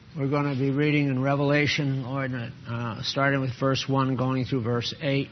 We're going to be reading in Revelation, Lord, starting with verse 1, going through verse 8.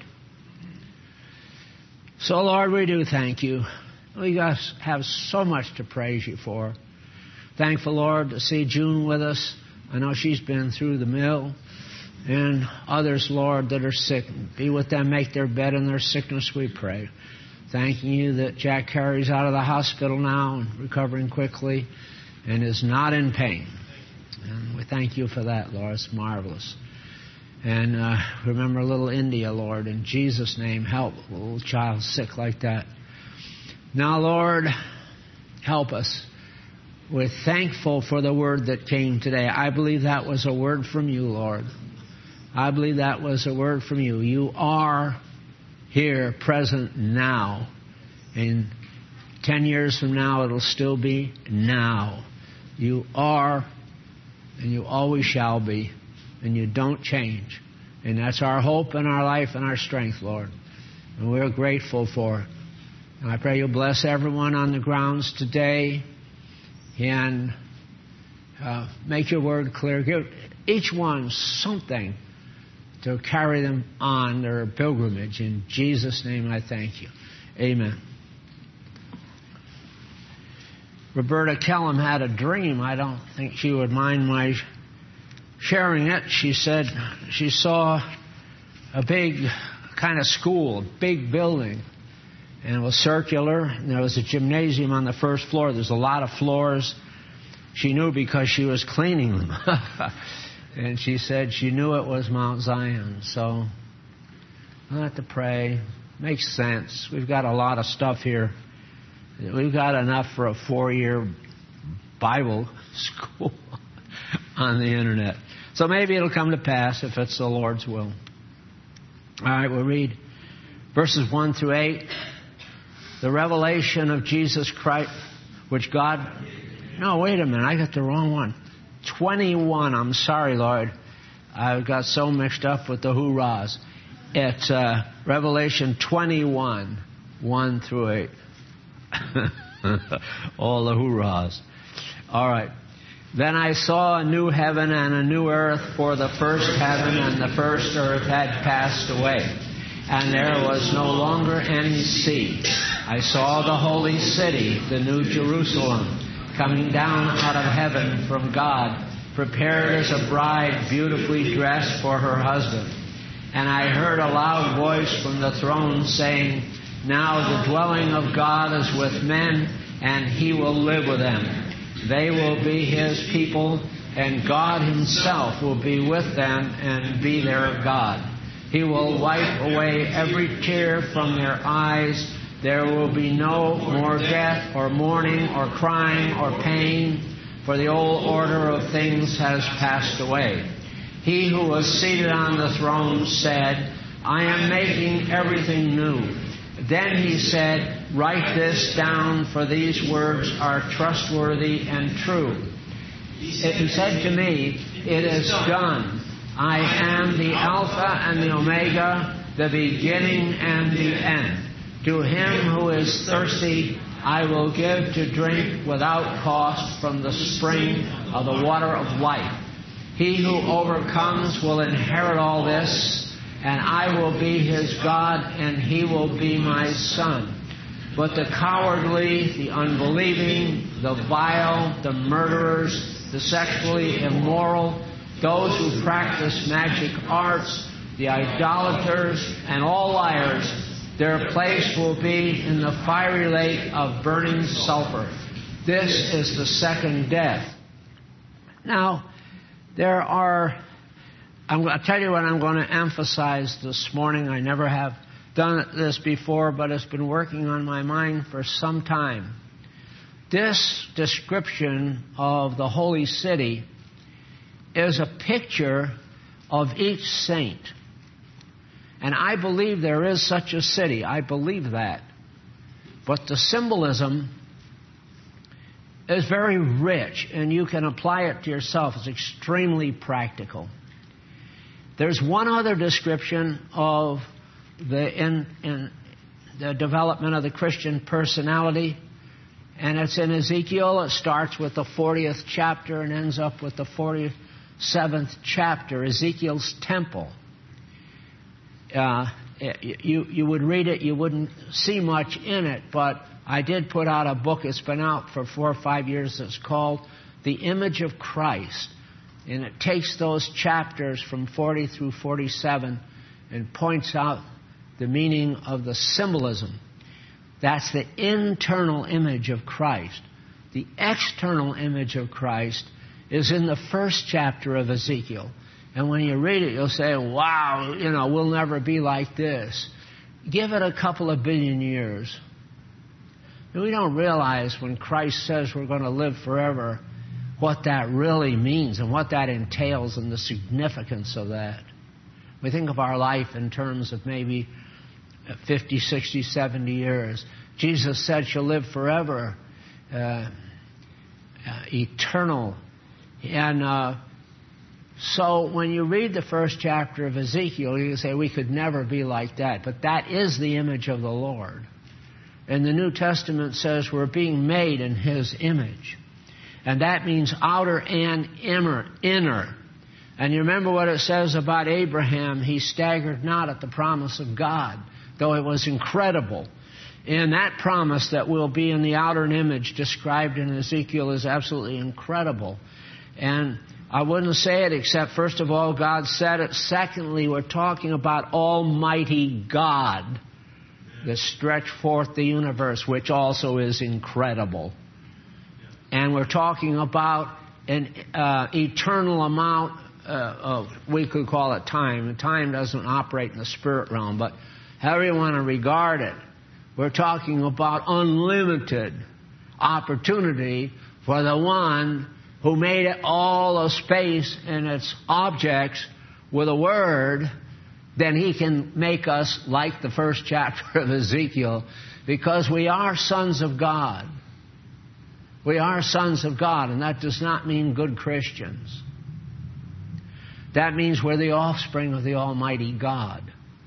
So, Lord, we do thank you. We have so much to praise you for. Thankful, Lord, to see June with us. I know she's been through the mill. And others, Lord, that are sick. Be with them, make their bed in their sickness, we pray. Thanking you that Jack Carey's out of the hospital now and recovering quickly and is not in pain. And we thank you for that, Lord. It's marvelous. And remember little India, Lord. In Jesus' name, help a little child sick like that. Now, Lord, help us. We're thankful for the word that came today. I believe that was a word from you, Lord. I believe that was a word from you. You are here, present now. And 10 years from now, it'll still be now. You are, and you always shall be, and you don't change. And that's our hope and our life and our strength, Lord. And we're grateful for it. And I pray you'll bless everyone on the grounds today and make your word clear. Give each one something to carry them on their pilgrimage. In Jesus' name I thank you. Amen. Roberta Kellum had a dream. I don't think she would mind my sharing it. She said she saw a big kind of school, a big building, and it was circular, and there was a gymnasium on the first floor. There's a lot of floors. She knew because she was cleaning them. And she said she knew it was Mount Zion. So I'll have to pray. Makes sense. We've got a lot of stuff here. We've got enough for a 4-year Bible school on the internet. So maybe it'll come to pass if it's the Lord's will. All right, we'll read verses 1 through 8. The revelation of Jesus Christ, which God... No, wait a minute. I got the wrong one. 21. I'm sorry, Lord. I got so mixed up with the hoorahs. It's Revelation 21, 1 through 8. All the hoorahs. All right. Then I saw a new heaven and a new earth, for the first heaven and the first earth had passed away, and there was no longer any sea. I saw the holy city, the new Jerusalem, coming down out of heaven from God, prepared as a bride beautifully dressed for her husband. And I heard a loud voice from the throne saying, Now the dwelling of God is with men, and He will live with them. They will be His people, and God Himself will be with them and be their God. He will wipe away every tear from their eyes. There will be no more death or mourning or crying or pain, for the old order of things has passed away. He who was seated on the throne said, I am making everything new. Then He said, Write this down, for these words are trustworthy and true. He said to me, It is done. I am the Alpha and the Omega, the beginning and the end. To him who is thirsty, I will give to drink without cost from the spring of the water of life. He who overcomes will inherit all this, and I will be his God, and he will be my son. But the cowardly, the unbelieving, the vile, the murderers, the sexually immoral, those who practice magic arts, the idolaters, and all liars, their place will be in the fiery lake of burning sulfur. This is the second death. Now, I'll tell you what I'm going to emphasize this morning. I never have done this before, but it's been working on my mind for some time. This description of the holy city is a picture of each saint. And I believe there is such a city. I believe that. But the symbolism is very rich, and you can apply it to yourself. It's extremely practical. There's one other description of in the development of the Christian personality, and it's in Ezekiel. It starts with the 40th chapter and ends up with the 7th chapter, Ezekiel's temple. You would read it, you wouldn't see much in it, but I did put out a book. It's been out for 4 or 5 years. It's called The Image of Christ. And it takes those chapters from 40 through 47 and points out the meaning of the symbolism. That's the internal image of Christ. The external image of Christ is in the 1st chapter of Ezekiel. And when you read it, you'll say, wow, we'll never be like this. Give it a couple of billion years. And we don't realize when Christ says we're going to live forever what that really means and what that entails and the significance of that. We think of our life in terms of maybe 50, 60, 70 years. Jesus said you'll live forever, eternal. And so when you read the 1st chapter of Ezekiel, you say we could never be like that. But that is the image of the Lord. And the New Testament says we're being made in His image. And that means outer and inner. And you remember what it says about Abraham. He staggered not at the promise of God, though it was incredible. And that promise that will be in the outer image described in Ezekiel is absolutely incredible. And I wouldn't say it except, first of all, God said it. Secondly, we're talking about Almighty God that stretched forth the universe, which also is incredible. And we're talking about an eternal amount of, we could call it time. Time doesn't operate in the spirit realm, but however you want to regard it, we're talking about unlimited opportunity for the one who made it all of space and its objects with a word. Then He can make us like the 1st chapter of Ezekiel, because we are sons of God. We are sons of God, and that does not mean good Christians. That means we're the offspring of the Almighty God.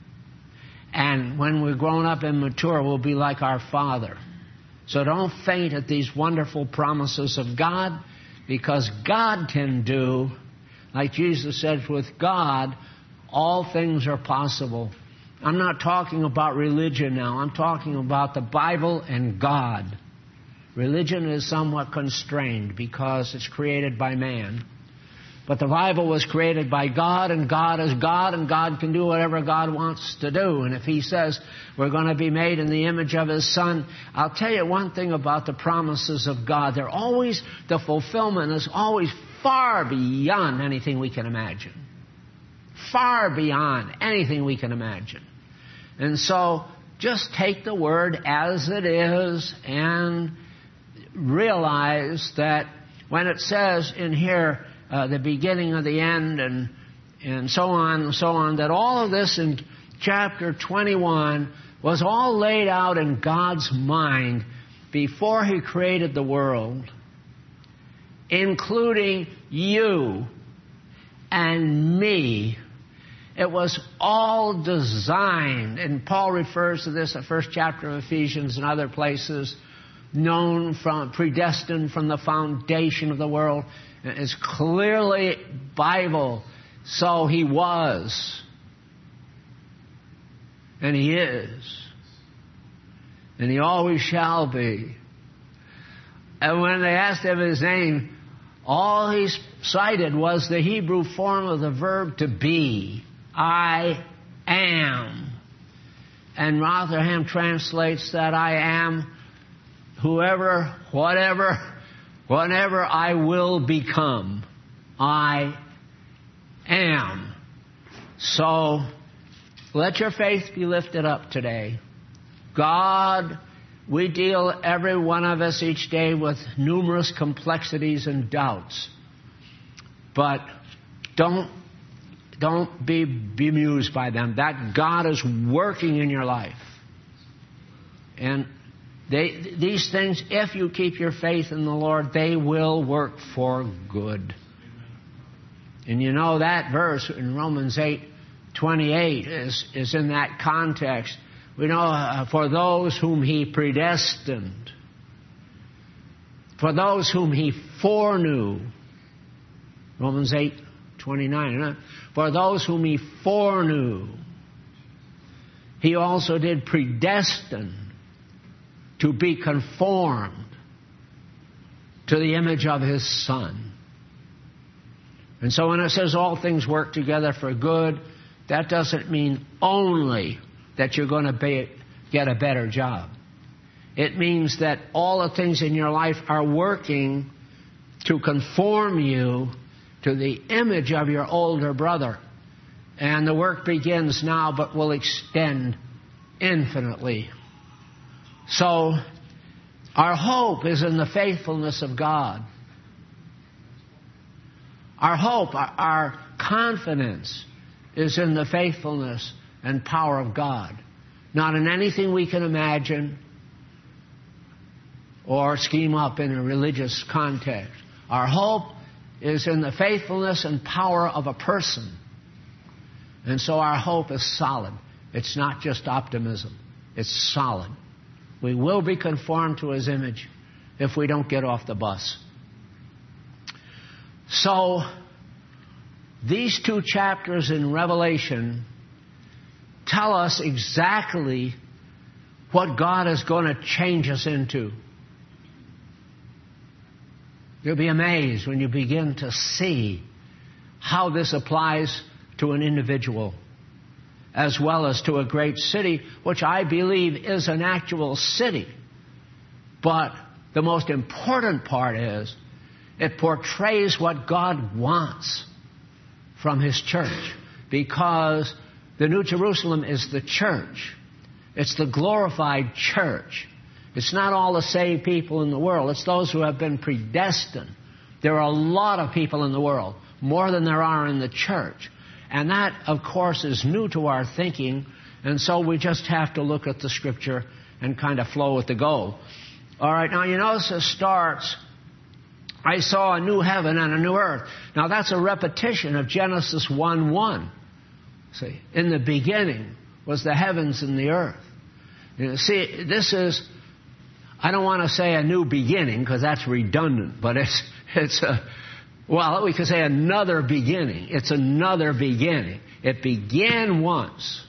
And when we're grown up and mature, we'll be like our Father. So don't faint at these wonderful promises of God, because God can do, like Jesus said, with God, all things are possible. I'm not talking about religion now. I'm talking about the Bible and God. Religion is somewhat constrained because it's created by man. But the Bible was created by God, and God is God, and God can do whatever God wants to do. And if He says we're going to be made in the image of His Son, I'll tell you one thing about the promises of God. The fulfillment is always far beyond anything we can imagine. Far beyond anything we can imagine. And so just take the word as it is and realize that when it says in here, the beginning of the end and so on, that all of this in chapter 21 was all laid out in God's mind before He created the world, including you and me. It was all designed, and Paul refers to this in the 1st chapter of Ephesians and other places, predestined from the foundation of the world. It's clearly Bible. So He was. And He is. And He always shall be. And when they asked Him His name, all He cited was the Hebrew form of the verb to be. I am. And Rotherham translates that I am whoever, whatever, whenever I will become. I am. So let your faith be lifted up today. God, we deal, every one of us each day, with numerous complexities and doubts. But don't be bemused by them. That God is working in your life. And these things, if you keep your faith in the Lord, they will work for good. And you know that verse in Romans 8:28 is in that context. We know for those whom He predestined, for those whom He foreknew, Romans 29. For those whom he foreknew, he also did predestine to be conformed to the image of his Son. And so when it says all things work together for good, that doesn't mean only that you're going to get a better job. It means that all the things in your life are working to conform you to the image of your older brother. And the work begins now but will extend infinitely. So our hope is in the faithfulness of God. Our hope, our confidence is in the faithfulness and power of God. Not in anything we can imagine or scheme up in a religious context. Our hope is in the faithfulness and power of a person. And so our hope is solid. It's not just optimism. It's solid. We will be conformed to his image if we don't get off the bus. So, these 2 chapters in Revelation tell us exactly what God is going to change us into. You'll be amazed when you begin to see how this applies to an individual as well as to a great city, which I believe is an actual city. But the most important part is it portrays what God wants from his church, because the New Jerusalem is the church. It's the glorified church. It's not all the saved people in the world. It's those who have been predestined. There are a lot of people in the world, more than there are in the church. And that, of course, is new to our thinking. And so we just have to look at the Scripture and kind of flow with the go. All right, now you notice it starts, I saw a new heaven and a new earth. Now that's a repetition of Genesis 1:1. See, in the beginning was the heavens and the earth. You see, this is, I don't want to say a new beginning because that's redundant, but it's a, well, we could say another beginning. It's another beginning. It began once.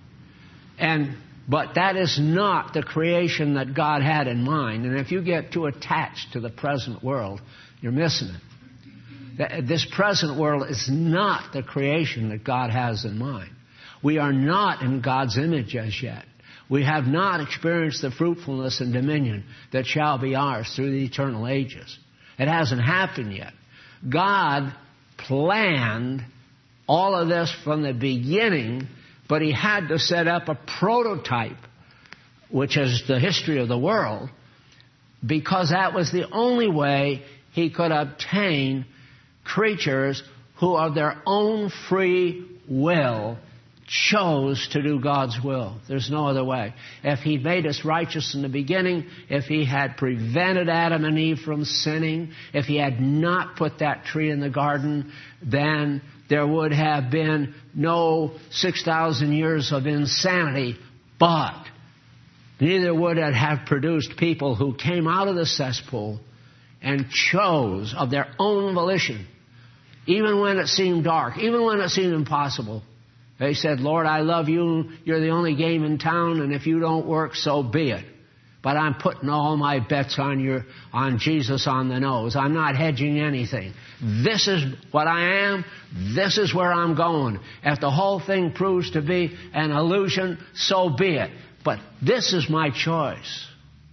But that is not the creation that God had in mind. And if you get too attached to the present world, you're missing it. This present world is not the creation that God has in mind. We are not in God's image as yet. We have not experienced the fruitfulness and dominion that shall be ours through the eternal ages. It hasn't happened yet. God planned all of this from the beginning, but he had to set up a prototype, which is the history of the world, because that was the only way he could obtain creatures who of their own free will chose to do God's will. There's no other way. If he made us righteous in the beginning, if he had prevented Adam and Eve from sinning, if he had not put that tree in the garden, then there would have been no 6,000 years of insanity, but neither would it have produced people who came out of the cesspool and chose of their own volition, even when it seemed dark, even when it seemed impossible. They said, Lord, I love you. You're the only game in town, and if you don't work, so be it. But I'm putting all my bets on Jesus on the nose. I'm not hedging anything. This is what I am. This is where I'm going. If the whole thing proves to be an illusion, so be it. But this is my choice.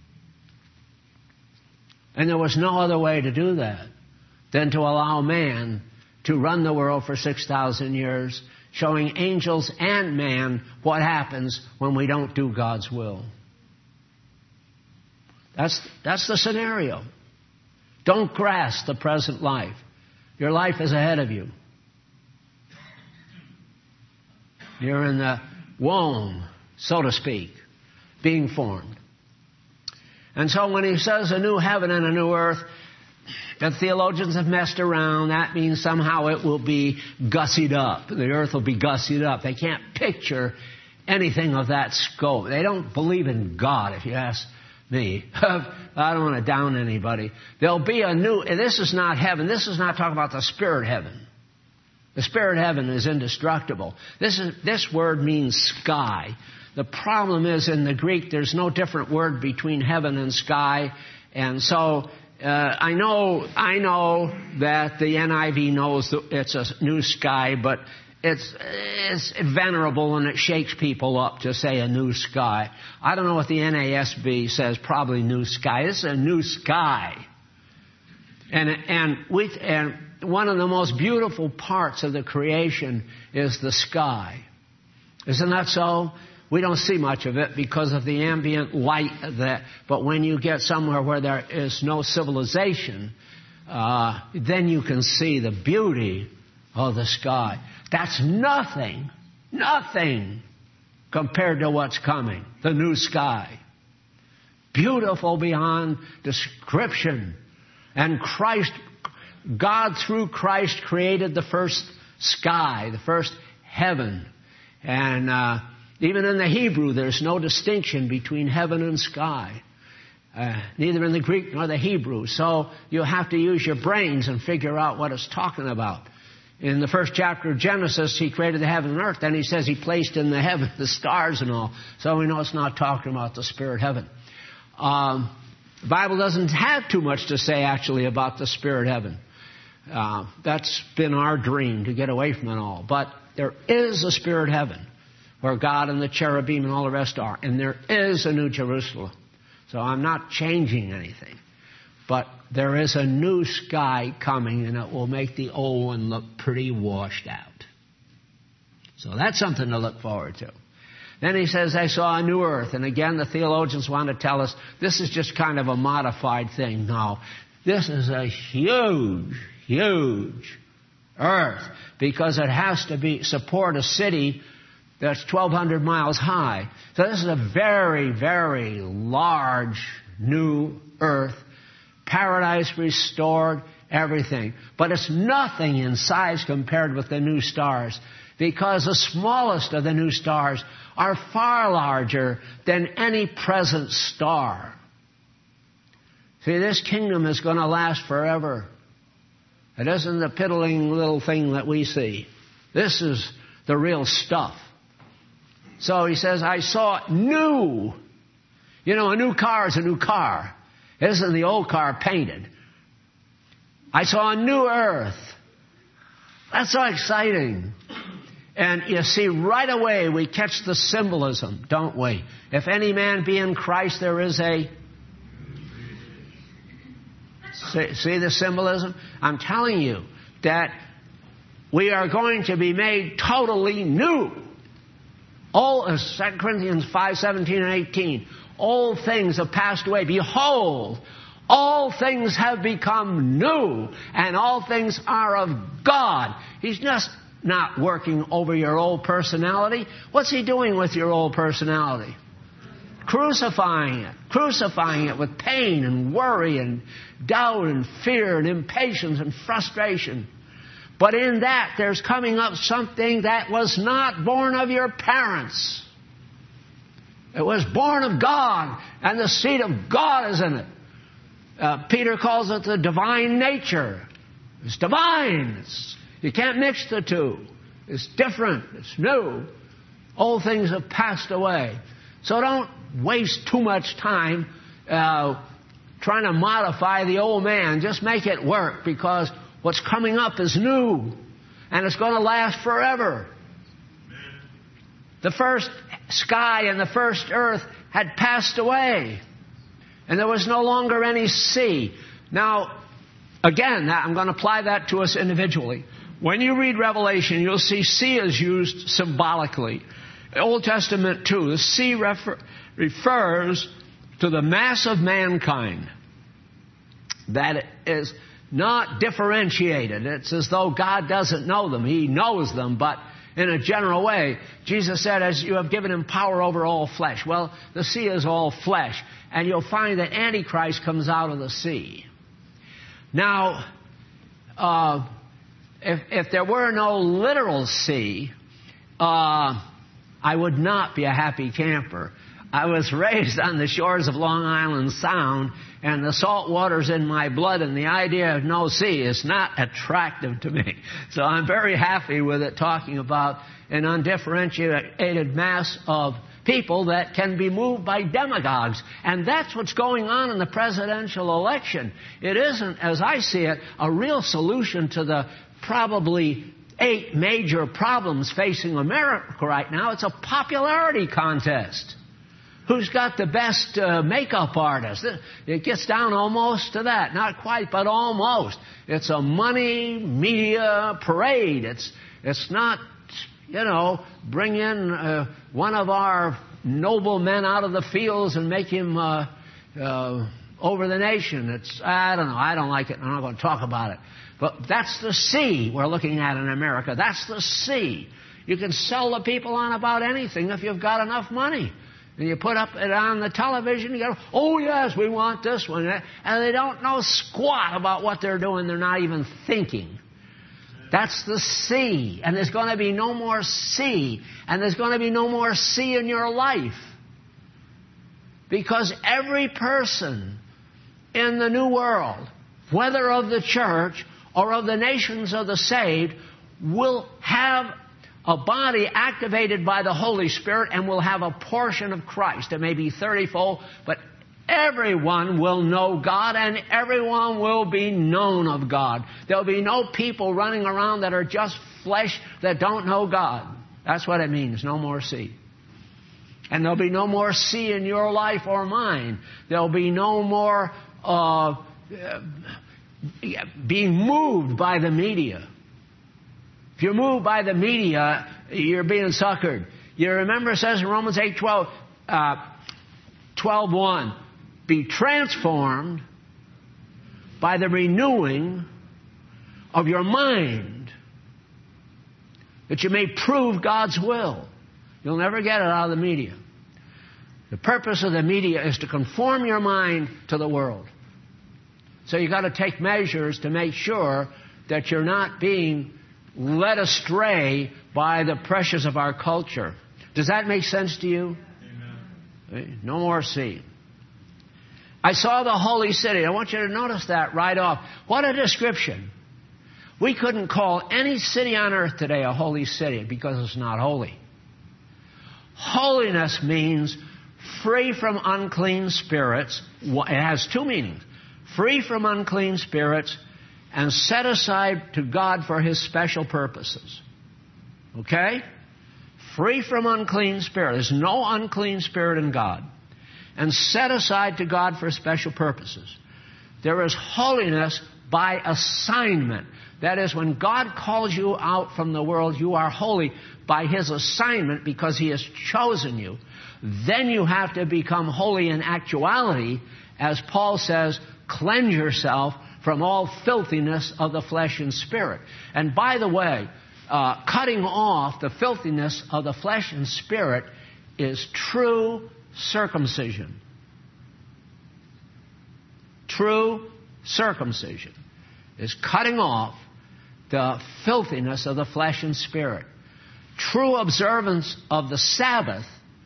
And there was no other way to do that than to allow man to run the world for 6,000 years, showing angels and man what happens when we don't do God's will. That's the scenario. Don't grasp the present life. Your life is ahead of you. You're in the womb, so to speak, being formed. And so when he says a new heaven and a new earth, the theologians have messed around. That means somehow it will be gussied up. The earth will be gussied up. They can't picture anything of that scope. They don't believe in God, if you ask me. I don't want to down anybody. There'll be a new, and this is not heaven. This is not talking about the spirit heaven. The spirit heaven is indestructible. This word means sky. The problem is in the Greek there's no different word between heaven and sky. And so I know that the NIV knows that it's a new sky, but it's venerable and it shakes people up to say a new sky. I don't know what the NASB says, probably new sky. This is a new sky. And one of the most beautiful parts of the creation is the sky. Isn't that so? We don't see much of it because of the ambient light but when you get somewhere where there is no civilization, then you can see the beauty of the sky. That's nothing compared to what's coming, the new sky. Beautiful beyond description. And God through Christ created the first sky, the first heaven. And even in the Hebrew, there's no distinction between heaven and sky. Neither in the Greek nor the Hebrew. So you have to use your brains and figure out what it's talking about. In the first chapter of Genesis, he created the heaven and earth. Then he says he placed in the heaven the stars and all. So we know it's not talking about the spirit heaven. The Bible doesn't have too much to say, actually, about the spirit heaven. That's been our dream, to get away from it all. But there is a spirit heaven where God and the cherubim and all the rest are. And there is a new Jerusalem. So I'm not changing anything. But there is a new sky coming, and it will make the old one look pretty washed out. So that's something to look forward to. Then he says, I saw a new earth. And again, the theologians want to tell us this is just kind of a modified thing. No, this is a huge, huge earth, because it has to support a city that's 1,200 miles high. So this is a very, very large new earth. Paradise restored, everything. But it's nothing in size compared with the new stars, because the smallest of the new stars are far larger than any present star. See, this kingdom is going to last forever. It isn't the piddling little thing that we see. This is the real stuff. So he says, I saw new. You know, a new car is a new car. It isn't the old car painted. I saw a new earth. That's so exciting. And you see, right away we catch the symbolism, don't we? If any man be in Christ, there is a... See the symbolism? I'm telling you that we are going to be made totally new. All 2 Corinthians 5:17 and 18. Old things have passed away. Behold, all things have become new, and all things are of God. He's just not working over your old personality. What's he doing with your old personality? Crucifying it with pain and worry and doubt and fear and impatience and frustration. But in that, there's coming up something that was not born of your parents. It was born of God, and the seed of God is in it. Peter calls it the divine nature. It's divine. You can't mix the two. It's different. It's new. Old things have passed away. So don't waste too much time trying to modify the old man. Just make it work, because what's coming up is new, and it's going to last forever. The first sky and the first earth had passed away, and there was no longer any sea. Now, again, I'm going to apply that to us individually. When you read Revelation, you'll see sea is used symbolically. The Old Testament, too. The sea refers to the mass of mankind that is not differentiated. It's as though God doesn't know them. He knows them, but in a general way. Jesus said, as you have given him power over all flesh. Well, the sea is all flesh. And you'll find that Antichrist comes out of the sea. Now, if there were no literal sea, I would not be a happy camper. I was raised on the shores of Long Island Sound, and the salt water's in my blood, and the idea of no sea is not attractive to me. So I'm very happy with it, talking about an undifferentiated mass of people that can be moved by demagogues. And that's what's going on in the presidential election. It isn't, as I see it, a real solution to the probably 8 major problems facing America right now. It's a popularity contest. Who's got the best makeup artist? It gets down almost to that. Not quite, but almost. It's a money media parade. It's not, bring in one of our noble men out of the fields and make him over the nation. I don't know. I don't like it. I'm not going to talk about it. But that's the sea we're looking at in America. That's the sea. You can sell the people on about anything if you've got enough money. And you put it on the television, you go, oh yes, we want this one. And they don't know squat about what they're doing. They're not even thinking. That's the sea. And there's going to be no more sea. And there's going to be no more sea in your life. Because every person in the new world, whether of the church or of the nations of the saved, will have a body activated by the Holy Spirit and will have a portion of Christ. It may be 30-fold, but everyone will know God and everyone will be known of God. There'll be no people running around that are just flesh that don't know God. That's what it means, no more sea. And there'll be no more sea in your life or mine. There'll be no more being moved by the media. If you're moved by the media, you're being suckered. You remember it says in Romans 8:12, 12:1, be transformed by the renewing of your mind, that you may prove God's will. You'll never get it out of the media. The purpose of the media is to conform your mind to the world. So you've got to take measures to make sure that you're not being led astray by the pressures of our culture. Does that make sense to you? Amen. No more sea. I saw the holy city. I want you to notice that right off. What a description. We couldn't call any city on earth today a holy city because it's not holy. Holiness means free from unclean spirits. It has 2 meanings. Free from unclean spirits and set aside to God for His special purposes. Okay? Free from unclean spirit. There's no unclean spirit in God. And set aside to God for special purposes. There is holiness by assignment. That is, when God calls you out from the world, you are holy by His assignment because He has chosen you. Then you have to become holy in actuality. As Paul says, cleanse yourself from all filthiness of the flesh and spirit. And by the way, cutting off the filthiness of the flesh and spirit is true circumcision. True circumcision is cutting off the filthiness of the flesh and spirit. True observance of the Sabbath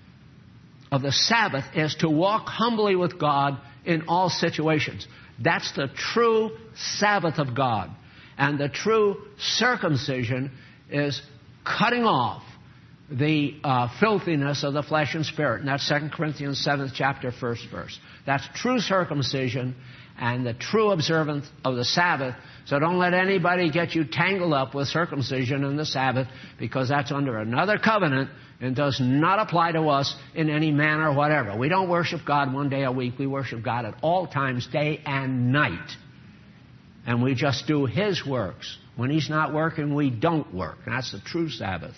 is to walk humbly with God in all situations. That's the true Sabbath of God. And the true circumcision is cutting off the filthiness of the flesh and spirit. And that's 2 Corinthians 7th chapter, 1st verse. That's true circumcision and the true observance of the Sabbath. So don't let anybody get you tangled up with circumcision and the Sabbath, because that's under another covenant and does not apply to us in any manner whatever. We don't worship God one day a week. We worship God at all times, day and night. And we just do His works. When He's not working, we don't work. And that's the true Sabbath.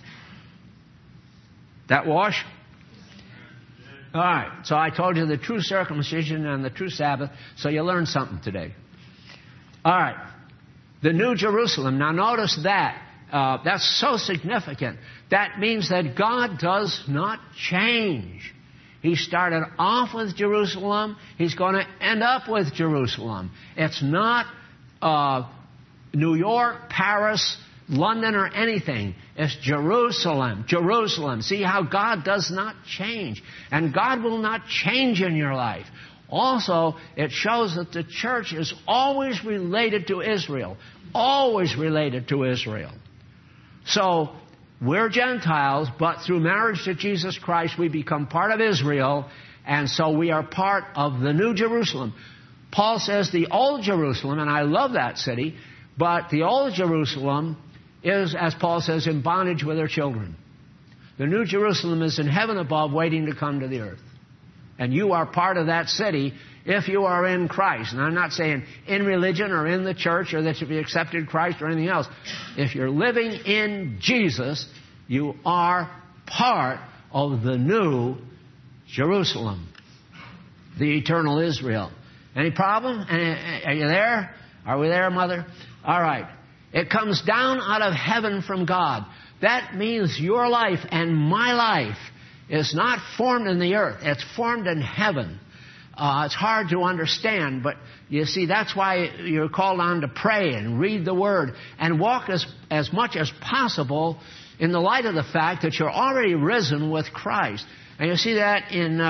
That wash? All right. So I told you the true circumcision and the true Sabbath. So you learned something today. All right. The New Jerusalem. Now notice that. That's so significant. That means that God does not change. He started off with Jerusalem. He's going to end up with Jerusalem. It's not New York, Paris, London or anything. It's Jerusalem. Jerusalem. See how God does not change. And God will not change in your life. Also, it shows that the church is always related to Israel. Always related to Israel. So, we're Gentiles, but through marriage to Jesus Christ, we become part of Israel, and so we are part of the New Jerusalem. Paul says the Old Jerusalem, and I love that city, but the Old Jerusalem is, as Paul says, in bondage with her children. The New Jerusalem is in heaven above, waiting to come to the earth. And you are part of that city if you are in Christ. And I'm not saying in religion or in the church or that you accepted Christ or anything else. If you're living in Jesus, you are part of the New Jerusalem, the eternal Israel. Any problem? Are you there? Are we there, Mother? All right. It comes down out of heaven from God. That means your life and my life is not formed in the earth. It's formed in heaven. It's hard to understand, but you see, that's why you're called on to pray and read the Word and walk as much as possible in the light of the fact that you're already risen with Christ. And you see that in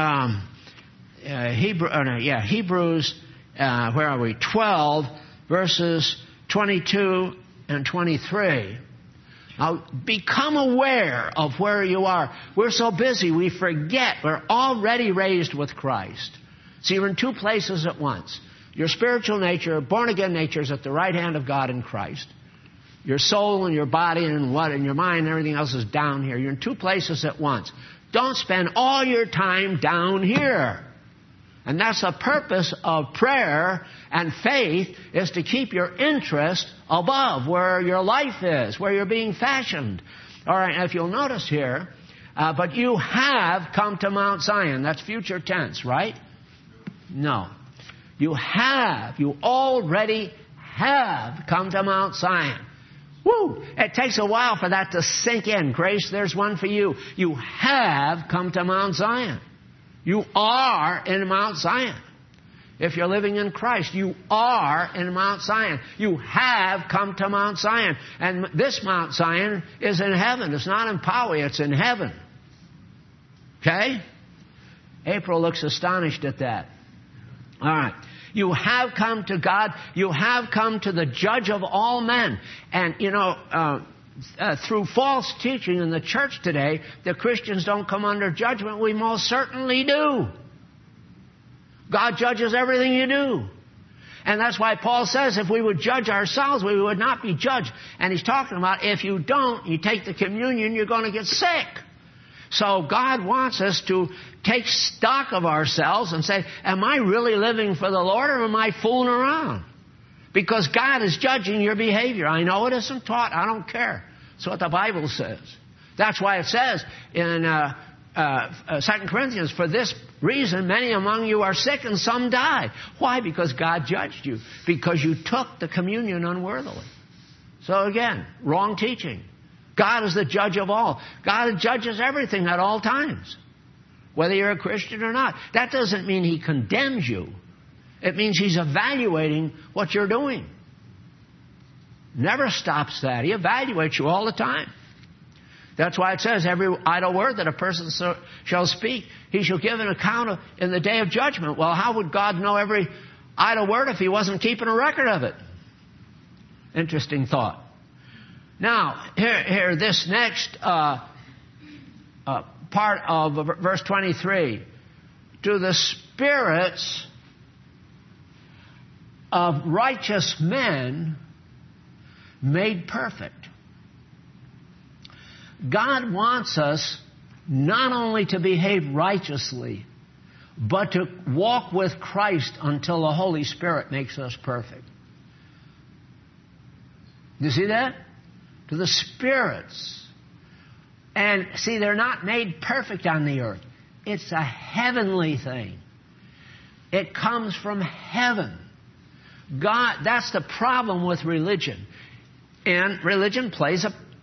Hebrews, where are we? 12, verses 22 and 23. Now, become aware of where you are. We're so busy, we forget we're already raised with Christ. See, you're in two places at once. Your spiritual nature, born-again nature, is at the right hand of God in Christ. Your soul and your body and your mind and everything else is down here. You're in two places at once. Don't spend all your time down here. And that's the purpose of prayer and faith, is to keep your interest above where your life is, where you're being fashioned. All right, if you'll notice here, but you have come to Mount Zion. That's future tense, right? No. You already have come to Mount Zion. Woo! It takes a while for that to sink in. Grace, there's one for you. You have come to Mount Zion. You are in Mount Zion. If you're living in Christ, you are in Mount Zion. You have come to Mount Zion. And this Mount Zion is in heaven. It's not in Poway, it's in heaven. Okay? April looks astonished at that. All right. You have come to God. You have come to the judge of all men. And, through false teaching in the church today, the Christians don't come under judgment. We most certainly do. God judges everything you do. And that's why Paul says if we would judge ourselves, we would not be judged. And he's talking about if you don't, you take the communion, you're going to get sick. So God wants us to take stock of ourselves and say, am I really living for the Lord or am I fooling around? Because God is judging your behavior. I know it isn't taught. I don't care. That's what the Bible says. That's why it says in 2 Corinthians, for this reason many among you are sick and some die. Why? Because God judged you. Because you took the communion unworthily. So again, wrong teaching. God is the judge of all. God judges everything at all times, whether you're a Christian or not. That doesn't mean He condemns you. It means He's evaluating what you're doing. Never stops that. He evaluates you all the time. That's why it says every idle word that a person shall speak, he shall give an account of in the day of judgment. Well, how would God know every idle word if He wasn't keeping a record of it? Interesting thought. Now, here, this next part of verse 23. To the spirits of righteous men made perfect. God wants us not only to behave righteously, but to walk with Christ until the Holy Spirit makes us perfect. You see that? To the spirits. And see, they're not made perfect on the earth. It's a heavenly thing. It comes from heaven. God, that's the problem with religion. And religion plays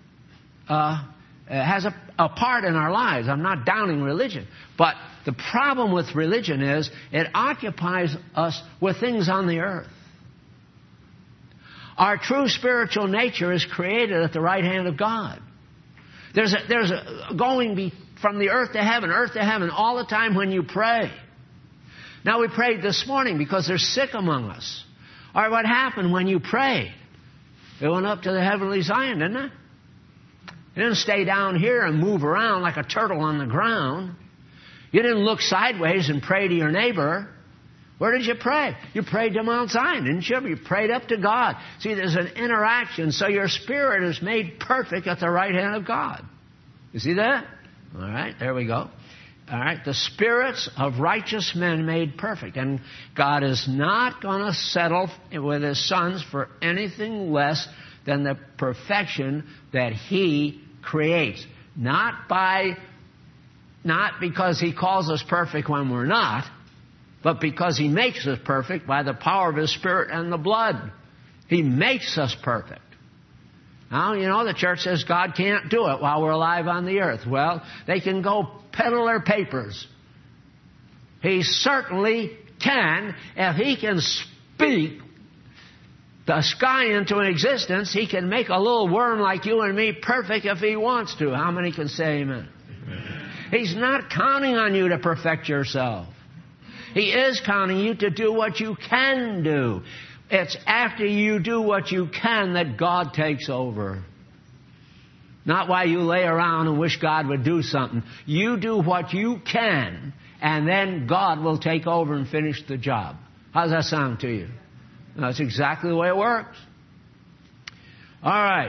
has a part in our lives. I'm not downing religion. But the problem with religion is it occupies us with things on the earth. Our true spiritual nature is created at the right hand of God. There's a going from the earth to heaven all the time when you pray. Now we prayed this morning because they're sick among us. All right, what happened when you prayed? It went up to the heavenly Zion, didn't it? It didn't stay down here and move around like a turtle on the ground. You didn't look sideways and pray to your neighbor. Where did you pray? You prayed to Mount Zion, didn't you? You prayed up to God. See, there's an interaction. So your spirit is made perfect at the right hand of God. You see that? All right, there we go. All right, the spirits of righteous men made perfect. And God is not going to settle with His sons for anything less than the perfection that He creates. Not because He calls us perfect when we're not, but because He makes us perfect by the power of His Spirit and the blood. He makes us perfect. Now, you know, the church says God can't do it while we're alive on the earth. Well, they can go peddle their papers. He certainly can. If He can speak the sky into an existence, He can make a little worm like you and me perfect if He wants to. How many can say amen? Amen. He's not counting on you to perfect yourself. He is counting you to do what you can do. It's after you do what you can that God takes over. Not while you lay around and wish God would do something. You do what you can, and then God will take over and finish the job. How does that sound to you? That's exactly the way it works. All right.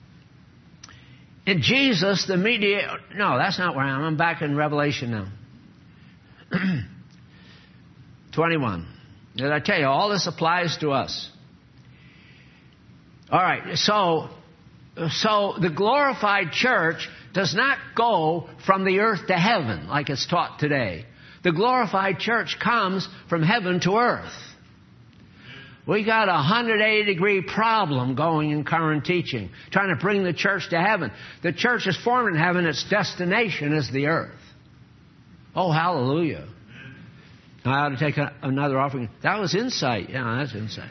In Jesus, the mediator... No, that's not where I am. I'm back in Revelation now. 21. Did I tell you, all this applies to us. All right, so the glorified church does not go from the earth to heaven like it's taught today. The glorified church comes from heaven to earth. We got a 180-degree problem going in current teaching, trying to bring the church to heaven. The church is formed in heaven. Its destination is the earth. Oh, hallelujah. I ought to take another offering. That was insight. Yeah, that's insight.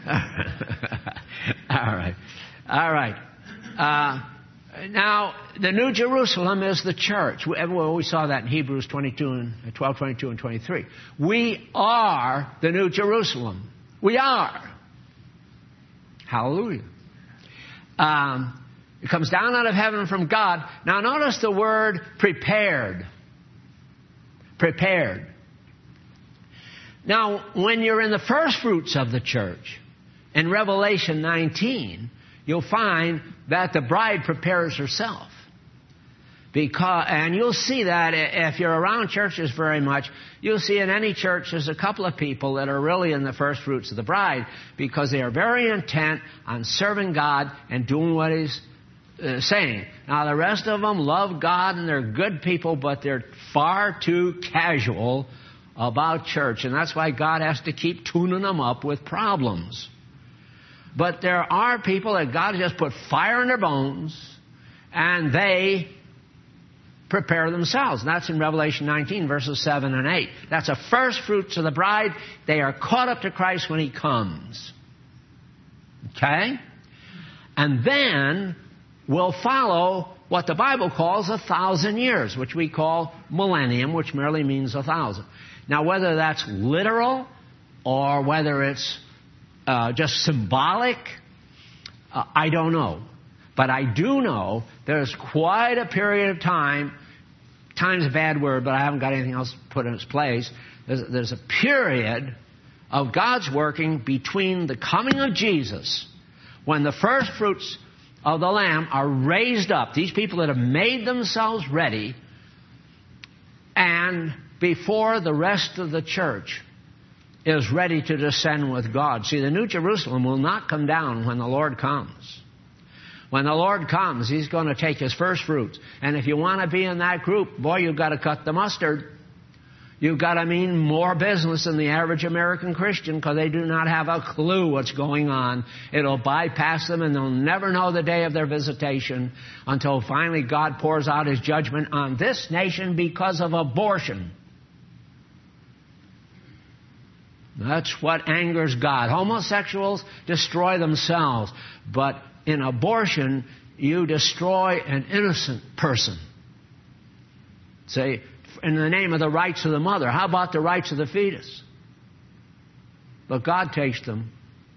All right. All right. Now, the New Jerusalem is the church. We saw that in Hebrews 12, 22, and 23. We are the New Jerusalem. We are. Hallelujah. It comes down out of heaven from God. Now, notice the word prepared. Prepared. Now, when you're in the first fruits of the church, in Revelation 19, you'll find that the bride prepares herself. And you'll see that if you're around churches very much, you'll see in any church there's a couple of people that are really in the first fruits of the bride because they are very intent on serving God and doing what He's saying. Now, the rest of them love God and they're good people, but they're far too casual about church, and that's why God has to keep tuning them up with problems. But there are people that God has just put fire in their bones, and they prepare themselves. And that's in Revelation 19, verses 7 and 8. That's the first fruits of the bride. They are caught up to Christ when He comes. Okay? And then will follow what the Bible calls 1,000 years, which we call millennium, which merely means 1,000. Now, whether that's literal or whether it's just symbolic, I don't know. But I do know there's quite a period of time. Time's a bad word, but I haven't got anything else to put in its place. There's a period of God's working between the coming of Jesus, when the first fruits of the Lamb are raised up, these people that have made themselves ready, and before the rest of the church is ready to descend with God. See, the New Jerusalem will not come down when the Lord comes. When the Lord comes, He's going to take His first fruits. And if you want to be in that group, boy, you've got to cut the mustard. You've got to mean more business than the average American Christian, because they do not have a clue what's going on. It'll bypass them, and they'll never know the day of their visitation until finally God pours out His judgment on this nation because of abortion. That's what angers God. Homosexuals destroy themselves. But in abortion, you destroy an innocent person. Say, in the name of the rights of the mother. How about the rights of the fetus? But God takes them.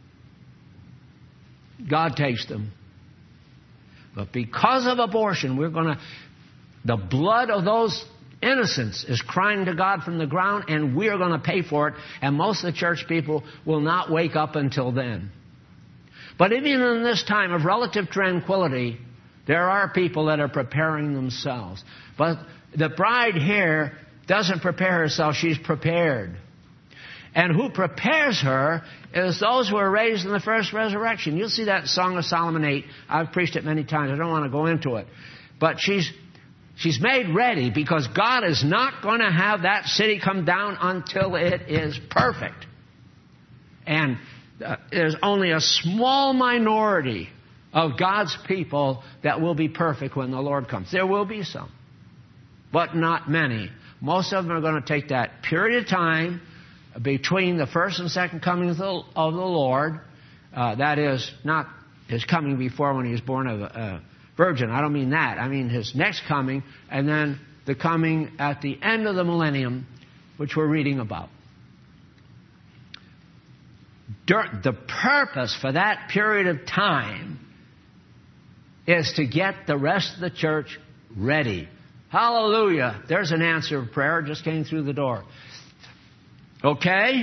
God takes them. But because of abortion, the blood of those innocents is crying to God from the ground, and we're going to pay for it. And most of the church people will not wake up until then. But even in this time of relative tranquility, there are people that are preparing themselves. But the bride here doesn't prepare herself, she's prepared. And who prepares her is those who are raised in the first resurrection. You'll see that in Song of Solomon 8. I've preached it many times. I don't want to go into it. But she's made ready because God is not going to have that city come down until it is perfect. And there's only a small minority of God's people that will be perfect when the Lord comes. There will be some, but not many. Most of them are going to take that period of time between the first and second coming of the Lord. That is, not his coming before when he was born of a virgin. I don't mean that. I mean his next coming, and then the coming at the end of the millennium, which we're reading about. The purpose for that period of time is to get the rest of the church ready. Hallelujah. There's an answer of prayer. Just came through the door. Okay?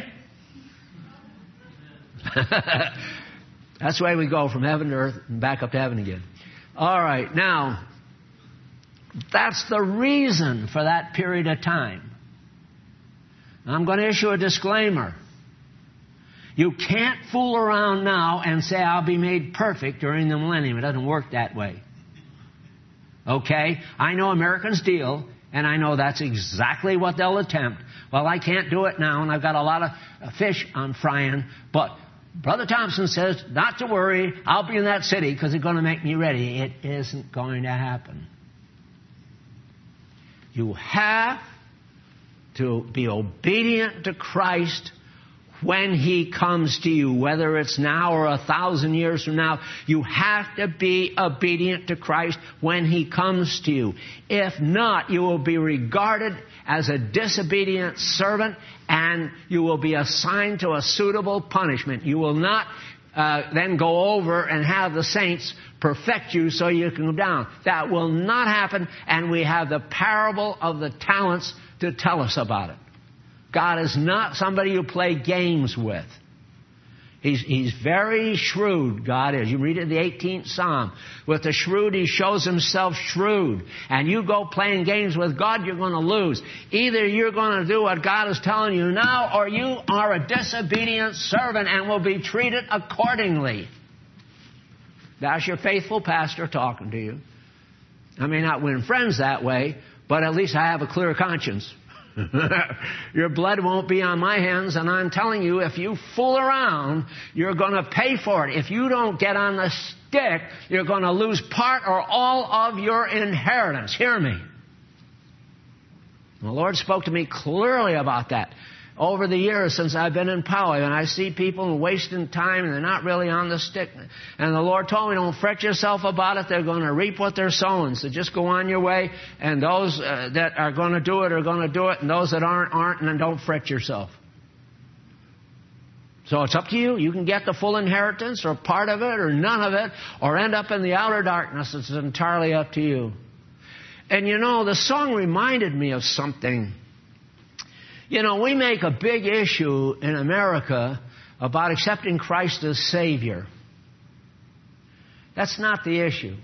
That's the way we go from heaven to earth and back up to heaven again. All right. Now, that's the reason for that period of time. I'm going to issue a disclaimer. You can't fool around now and say, I'll be made perfect during the millennium. It doesn't work that way. Okay? I know Americans deal, and I know that's exactly what they'll attempt. Well, I can't do it now, and I've got a lot of fish I'm frying. But Brother Thompson says, not to worry, I'll be in that city because it's going to make me ready. It isn't going to happen. You have to be obedient to Christ when He comes to you, whether it's now or 1,000 years from now. You have to be obedient to Christ when He comes to you. If not, you will be regarded as a disobedient servant, and you will be assigned to a suitable punishment. You will not then go over and have the saints perfect you so you can go down. That will not happen, and we have the parable of the talents to tell us about it. God is not somebody you play games with. He's very shrewd, God is. You read it in the 18th Psalm. With the shrewd, He shows Himself shrewd. And you go playing games with God, you're going to lose. Either you're going to do what God is telling you now, or you are a disobedient servant and will be treated accordingly. That's your faithful pastor talking to you. I may not win friends that way, but at least I have a clear conscience. Your blood won't be on my hands, and I'm telling you, if you fool around, you're going to pay for it. If you don't get on the stick, you're going to lose part or all of your inheritance. Hear me. The Lord spoke to me clearly about that over the years since I've been in Poway, and I see people wasting time and they're not really on the stick. And the Lord told me, don't fret yourself about it. They're going to reap what they're sowing. So just go on your way, and those that are going to do it are going to do it, and those that aren't, and then don't fret yourself. So it's up to you. You can get the full inheritance or part of it or none of it, or end up in the outer darkness. It's entirely up to you. And you know, the song reminded me of something. You know, we make a big issue in America about accepting Christ as Savior. That's not the issue.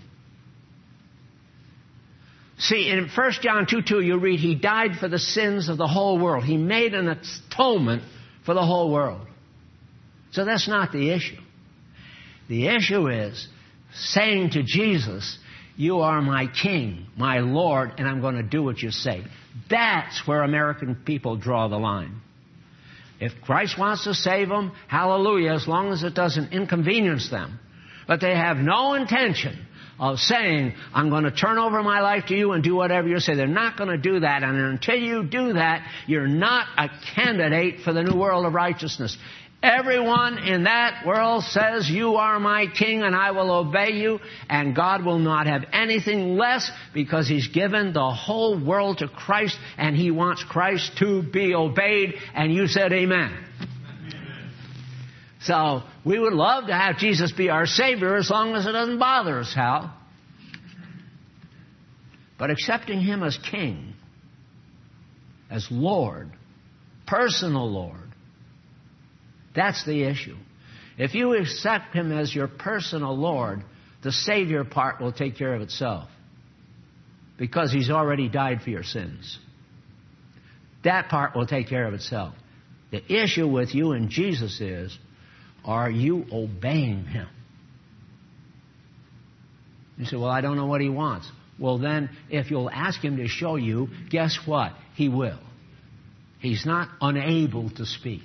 See, in 1 John 2:2, you read, He died for the sins of the whole world. He made an atonement for the whole world. So that's not the issue. The issue is saying to Jesus, you are my King, my Lord, and I'm going to do what you say. That's where American people draw the line. If Christ wants to save them, hallelujah, as long as it doesn't inconvenience them. But they have no intention of saying, I'm going to turn over my life to you and do whatever you say. They're not going to do that. And until you do that, you're not a candidate for the new world of righteousness. Everyone in that world says, you are my king and I will obey you. And God will not have anything less because He's given the whole world to Christ and He wants Christ to be obeyed. And you said amen. So we would love to have Jesus be our Savior as long as it doesn't bother us, Hal. But accepting Him as King, as Lord, personal Lord, that's the issue. If you accept Him as your personal Lord, the Savior part will take care of itself. Because He's already died for your sins. That part will take care of itself. The issue with you and Jesus is, are you obeying Him? You say, well, I don't know what He wants. Well, then, if you'll ask Him to show you, guess what? He will. He's not unable to speak.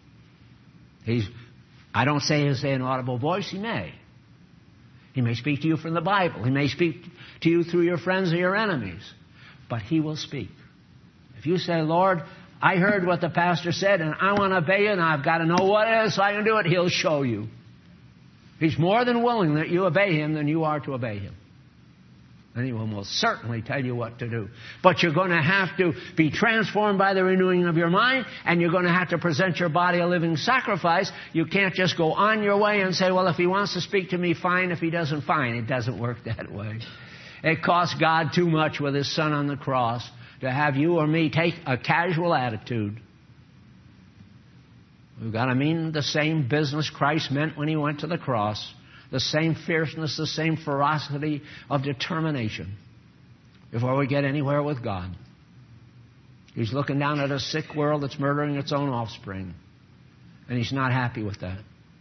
I don't say He'll say an audible voice. He may. He may speak to you from the Bible. He may speak to you through your friends or your enemies. But He will speak. If you say, Lord, I heard what the pastor said and I want to obey you and I've got to know what it is so I can do it, He'll show you. He's more than willing that you obey Him than you are to obey Him. Anyone will certainly tell you what to do. But you're going to have to be transformed by the renewing of your mind, and you're going to have to present your body a living sacrifice. You can't just go on your way and say, well, if He wants to speak to me, fine. If He doesn't, fine. It doesn't work that way. It cost God too much with His Son on the cross to have you or me take a casual attitude. We've got to mean the same business Christ meant when He went to the cross. The same fierceness, the same ferocity of determination before we get anywhere with God. He's looking down at a sick world that's murdering its own offspring. And He's not happy with that.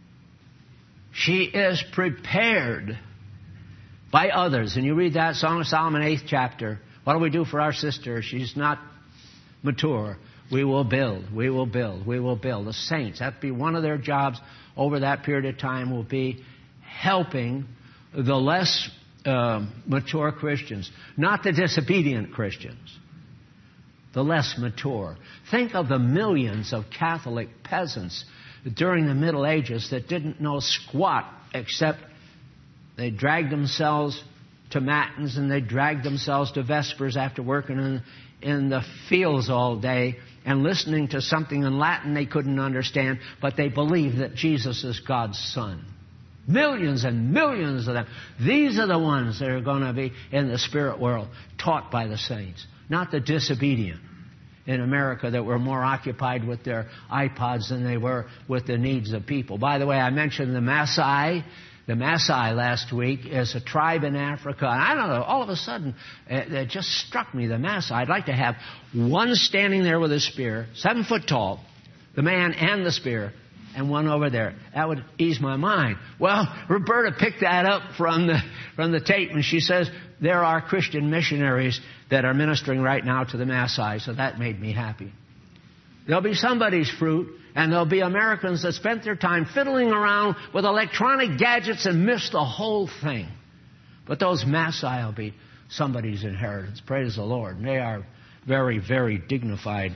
She is prepared by others. And you read that Song of Solomon, 8th chapter. What do we do for our sister? She's not mature. We will build. We will build. We will build. The saints, that'd be one of their jobs over that period of time, will be helping the less mature Christians, not the disobedient Christians, the less mature. Think of the millions of Catholic peasants during the Middle Ages that didn't know squat except they dragged themselves to matins and they dragged themselves to vespers after working in the fields all day and listening to something in Latin they couldn't understand, but they believed that Jesus is God's Son. Millions and millions of them. These are the ones that are going to be in the spirit world, taught by the saints, not the disobedient in America that were more occupied with their iPods than they were with the needs of people. By the way, I mentioned the Maasai. The Maasai last week is a tribe in Africa. And I don't know, all of a sudden, it just struck me, the Maasai. I'd like to have one standing there with a spear, 7 foot tall, the man and the spear, and one over there. That would ease my mind. Well, Roberta picked that up from the tape, and she says there are Christian missionaries that are ministering right now to the Maasai, so that made me happy. There'll be somebody's fruit, and there'll be Americans that spent their time fiddling around with electronic gadgets and missed the whole thing. But those Maasai will be somebody's inheritance. Praise the Lord. And they are very, very dignified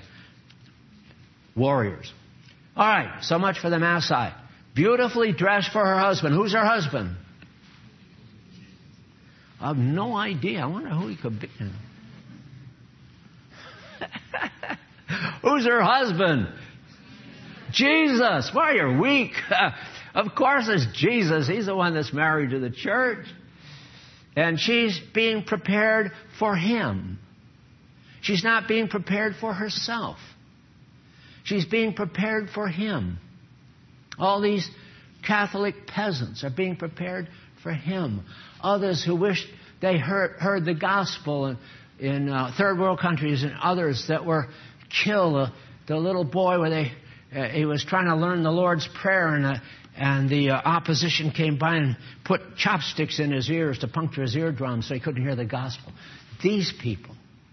warriors. All right, so much for the Maasai. Beautifully dressed for her husband. Who's her husband? I have no idea. I wonder who he could be. Who's her husband? Jesus. Why, you're weak. Of course it's Jesus. He's the one that's married to the church. And she's being prepared for Him. She's not being prepared for herself. She's being prepared for Him. All these Catholic peasants are being prepared for Him. Others who wished they heard the gospel in third world countries and others that were killed. The little boy where he was trying to learn the Lord's Prayer and the opposition came by and put chopsticks in his ears to puncture his eardrums so he couldn't hear the gospel. These people,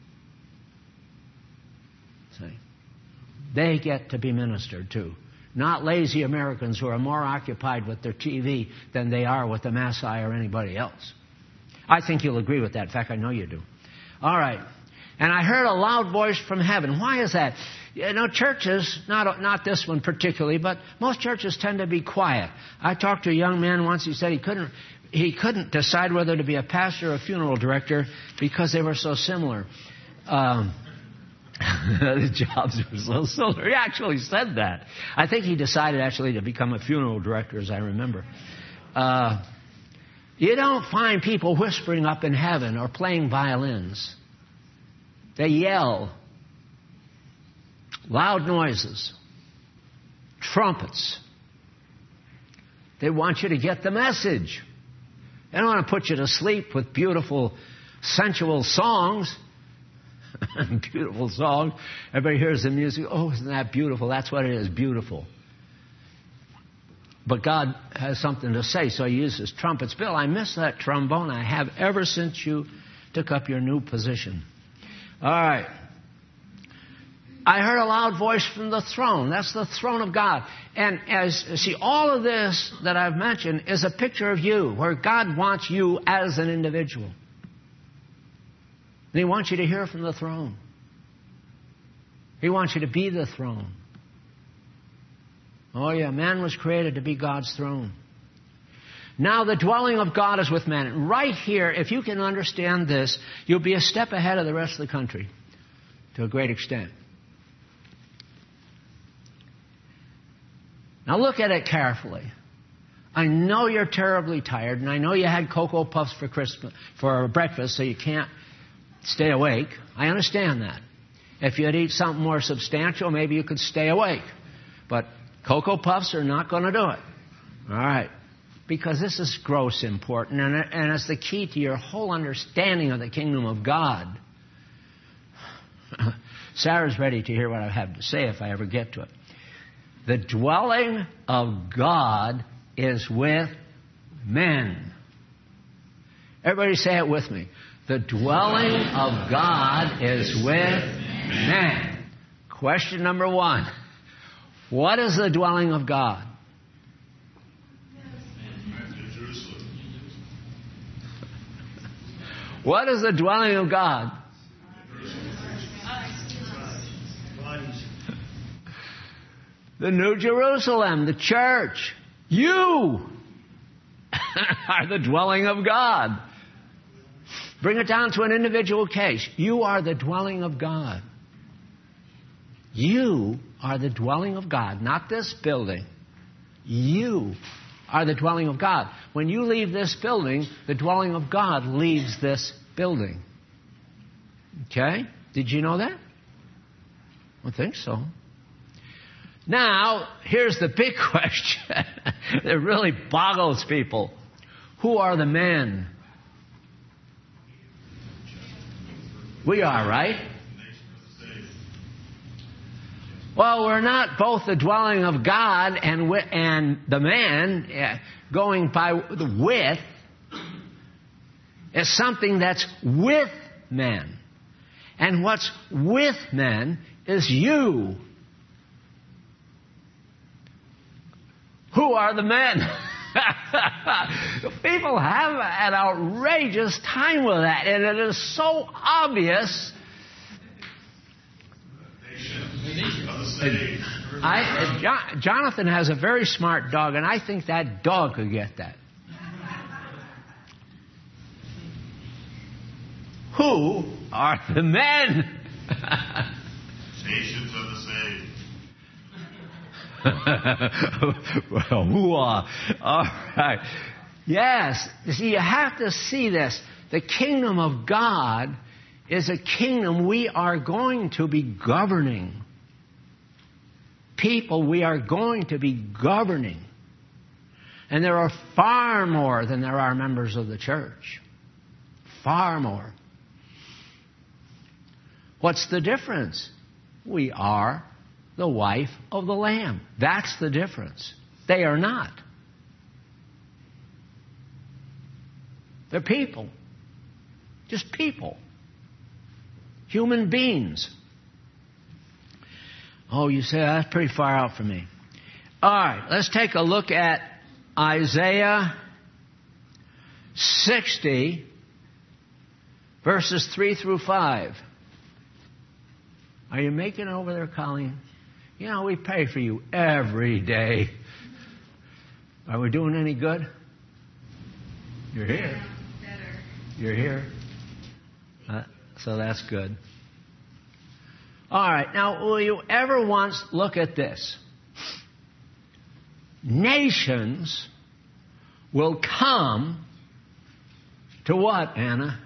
see, they get to be ministered to. Not lazy Americans who are more occupied with their TV than they are with the Maasai or anybody else. I think you'll agree with that. In fact, I know you do. All right. And I heard a loud voice from heaven. Why is that? You know, churches, not this one particularly, but most churches tend to be quiet. I talked to a young man once. He said he couldn't decide whether to be a pastor or a funeral director because they were so similar. The jobs were so similar. He actually said that. I think he decided actually to become a funeral director, as I remember. You don't find people whispering up in heaven or playing violins. They yell. Loud noises. Trumpets. They want you to get the message. They don't want to put you to sleep with beautiful, sensual songs. Beautiful song. Everybody hears the music. Oh, isn't that beautiful? That's what it is, beautiful. But God has something to say, so He uses trumpets. Bill, I miss that trombone. I have ever since you took up your new position. All right. I heard a loud voice from the throne. That's the throne of God. And see, all of this that I've mentioned is a picture of you, where God wants you as an individual. And He wants you to hear from the throne. He wants you to be the throne. Oh yeah, man was created to be God's throne. Now the dwelling of God is with men. Right here, if you can understand this, you'll be a step ahead of the rest of the country to a great extent. Now look at it carefully. I know you're terribly tired, and I know you had Cocoa Puffs for breakfast, so you can't stay awake. I understand that. If you'd eat something more substantial, maybe you could stay awake. But Cocoa Puffs are not going to do it. All right. Because this is gross important, and it's the key to your whole understanding of the kingdom of God. Sarah's ready to hear what I have to say if I ever get to it. The dwelling of God is with men. Everybody say it with me. The dwelling of God is with men. Question number 1. What is the dwelling of God? What is the dwelling of God? The New Jerusalem, the church. You are the dwelling of God. Bring it down to an individual case. You are the dwelling of God. You are the dwelling of God, not this building. You are the dwelling of God. When you leave this building, the dwelling of God leaves this building. Okay? Did you know that? I think so. Now, here's the big question that really boggles people. Who are the men? We are, right? Well, we're not both the dwelling of God and the man going by the with. It's something that's with men. And what's with men is you. Who are the men? People have an outrageous time with that, and it is so obvious. Jonathan has a very smart dog, and I think that dog could get that. Who are the men? Nations of the saved. Well, who are? All right. Yes. You see, you have to see this. The kingdom of God is a kingdom we are going to be governing. People we are going to be governing. And there are far more than there are members of the church. Far more. What's the difference? We are the wife of the Lamb. That's the difference. They are not. They're people. Just people. Human beings. Oh, you say that's pretty far out for me. All right, let's take a look at Isaiah 60, verses 3 through 5. Are you making it over there, Colleen? You know, we pray for you every day. Are we doing any good? You're here. Better. You're here. So that's good. All right. Now, will you ever once look at this? Nations will come to what, Anna?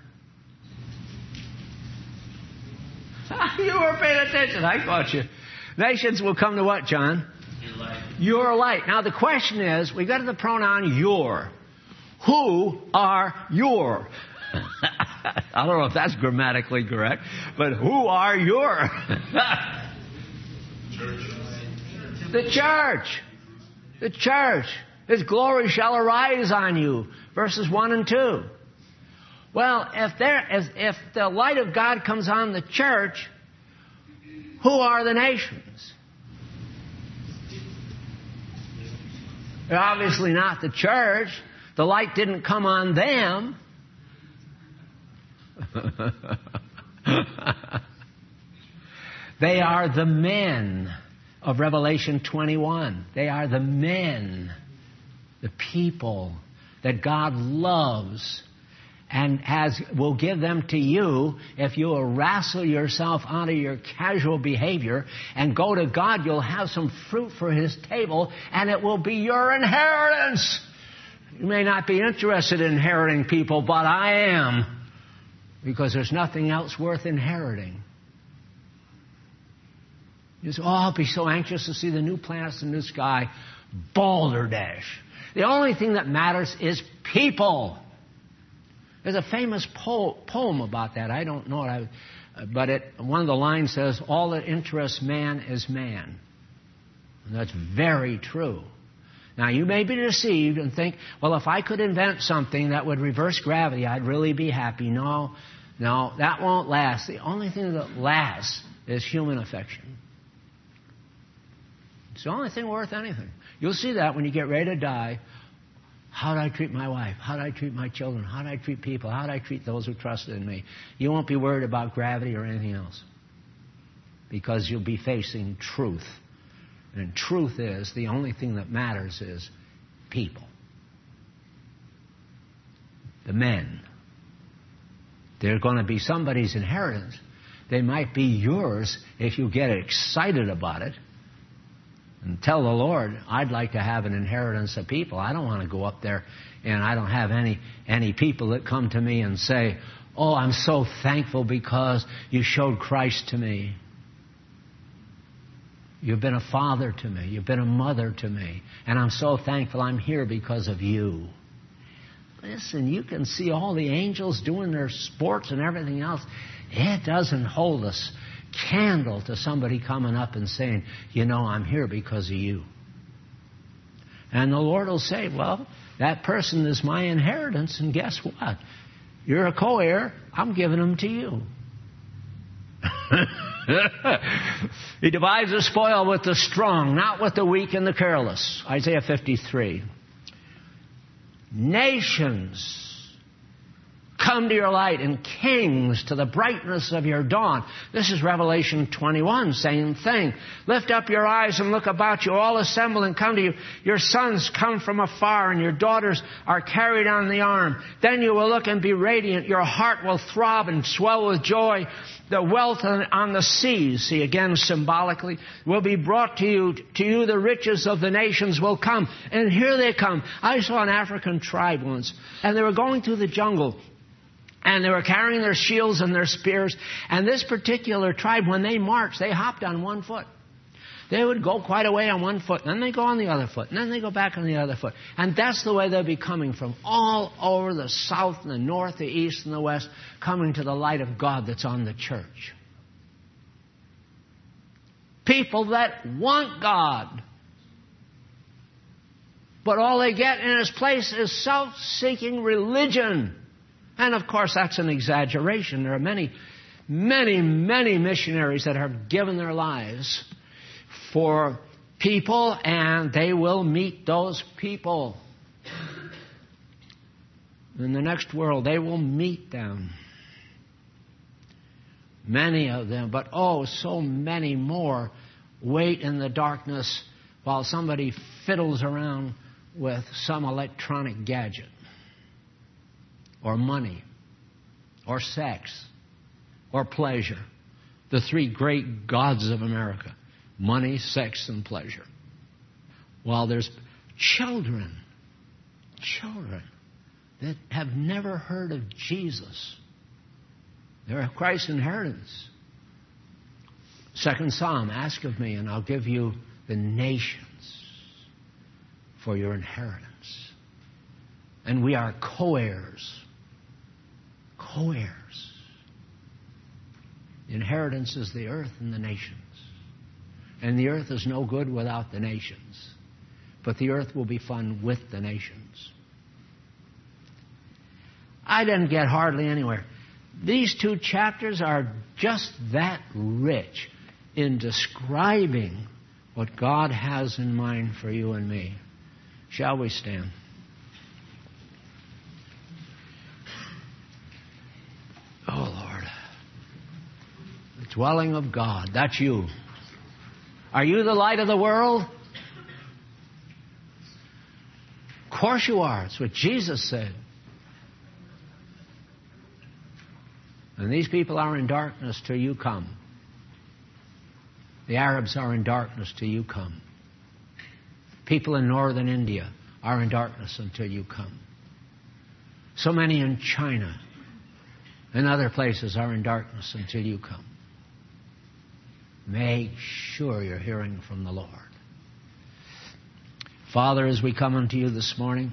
You were paying attention. I caught you. Nations will come to what, John? Your light. Your light. Now the question is, we got the pronoun your. Who are your? I don't know if that's grammatically correct, but who are your? The church. The church. His glory shall arise on you. Verses 1 and 2. Well, if the light of God comes on the church, who are the nations? They're obviously not the church. The light didn't come on them. They are the men of Revelation 21. They are the men, the people that God loves and will give them to you if you will wrestle yourself out of your casual behavior and go to God. You'll have some fruit for His table, and it will be your inheritance. You may not be interested in inheriting people, but I am, because there's nothing else worth inheriting. You say, I'll be so anxious to see the new planets in the sky. Balderdash. The only thing that matters is people. There's a famous poem about that. I don't know it, but one of the lines says, all that interests man is man. And that's very true. Now, you may be deceived and think, well, if I could invent something that would reverse gravity, I'd really be happy. No, that won't last. The only thing that lasts is human affection. It's the only thing worth anything. You'll see that when you get ready to die. How do I treat my wife? How do I treat my children? How do I treat people? How do I treat those who trusted in me? You won't be worried about gravity or anything else, because you'll be facing truth. And truth is, the only thing that matters is people. The men. They're going to be somebody's inheritance. They might be yours if you get excited about it. And tell the Lord, I'd like to have an inheritance of people. I don't want to go up there and I don't have any people that come to me and say, oh, I'm so thankful because you showed Christ to me. You've been a father to me. You've been a mother to me. And I'm so thankful I'm here because of you. Listen, you can see all the angels doing their sports and everything else. It doesn't hold us candle to somebody coming up and saying, I'm here because of you. And the Lord will say, well, that person is my inheritance, and guess what? You're a co-heir. I'm giving them to you. He divides the spoil with the strong, not with the weak and the careless. Isaiah 53. Nations come to your light, and kings to the brightness of your dawn. This is Revelation 21, same thing. Lift up your eyes and look about you. All assemble and come to you. Your sons come from afar, and your daughters are carried on the arm. Then you will look and be radiant. Your heart will throb and swell with joy. The wealth on the seas, see again symbolically, will be brought to you. To you the riches of the nations will come. And here they come. I saw an African tribe once, and they were going through the jungle. And they were carrying their shields and their spears. And this particular tribe, when they marched, they hopped on one foot. They would go quite a way on one foot, and then they go on the other foot, and then they go back on the other foot. And that's the way they'll be coming from all over the south and the north, the east and the west, coming to the light of God that's on the church. People that want God. But all they get in His place is self-seeking religion. And, of course, that's an exaggeration. There are many, many, many missionaries that have given their lives for people, and they will meet those people. In the next world, they will meet them. Many of them, but oh, so many more wait in the darkness while somebody fiddles around with some electronic gadget, or money, or sex, or pleasure. The three great gods of America: money, sex, and pleasure. While there's children that have never heard of Jesus. They're Christ's inheritance. Second Psalm, ask of me and I'll give you the nations for your inheritance. And we are co-heirs. Co-heirs. The inheritance is the earth and the nations. And the earth is no good without the nations. But the earth will be fun with the nations. I didn't get hardly anywhere. These 2 chapters are just that rich in describing what God has in mind for you and me. Shall we stand? Oh, Lord. The dwelling of God. That's you. Are you the light of the world? Of course you are. It's what Jesus said. And these people are in darkness till you come. The Arabs are in darkness till you come. People in northern India are in darkness until you come. So many in China and other places are in darkness until you come. Make sure you're hearing from the Lord. Father, as we come unto you this morning,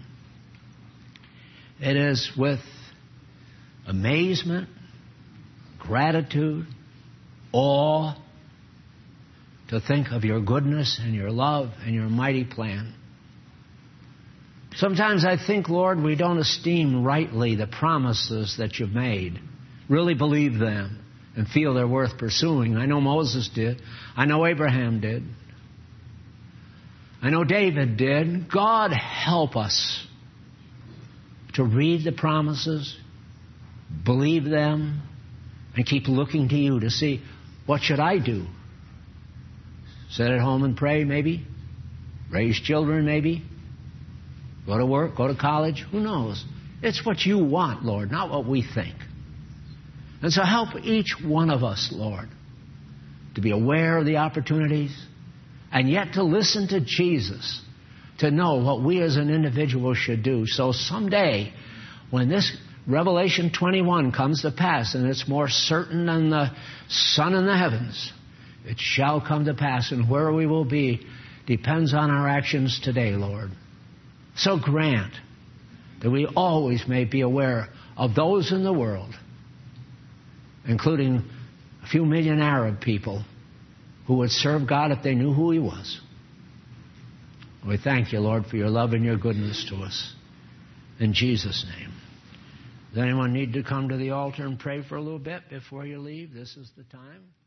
it is with amazement, gratitude, awe, to think of your goodness and your love and your mighty plan. Sometimes I think, Lord, we don't esteem rightly the promises that you've made, really believe them, and feel they're worth pursuing. I know Moses did. I know Abraham did. I know David did. God, help us to read the promises, believe them, and keep looking to you to see, what should I do? Sit at home and pray, maybe? Raise children, maybe? Go to work, go to college? Who knows? It's what you want, Lord, not what we think. And so help each one of us, Lord, to be aware of the opportunities and yet to listen to Jesus, to know what we as an individual should do. So someday, when this Revelation 21 comes to pass, and it's more certain than the sun in the heavens, it shall come to pass, and where we will be depends on our actions today, Lord. So grant that we always may be aware of those in the world, including a few million Arab people who would serve God if they knew who He was. We thank you, Lord, for your love and your goodness to us. In Jesus' name. Does anyone need to come to the altar and pray for a little bit before you leave? This is the time.